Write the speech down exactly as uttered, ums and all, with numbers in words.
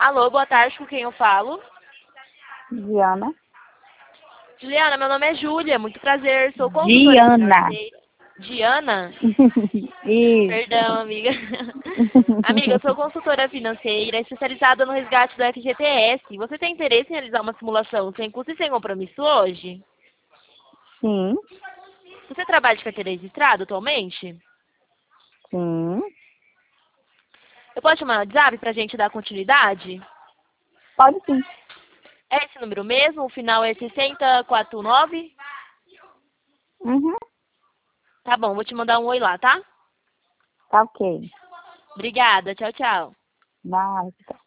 Alô, boa tarde, com quem eu falo? Diana. Juliana, meu nome é Júlia, muito prazer, sou consultora Diana. financeira. Diana? Isso. Perdão, amiga. Amiga, eu sou consultora financeira especializada no resgate do F G T S. Você tem interesse em realizar uma simulação sem custo e sem compromisso hoje? Sim, Você trabalha de carteira registrada atualmente? sim. Eu posso chamar no WhatsApp pra gente dar continuidade? Pode sim. É esse número mesmo? O final é seis zero quatro nove? Uhum. Tá bom, vou te mandar um oi lá, tá? Tá ok. Obrigada, tchau, tchau. Basta.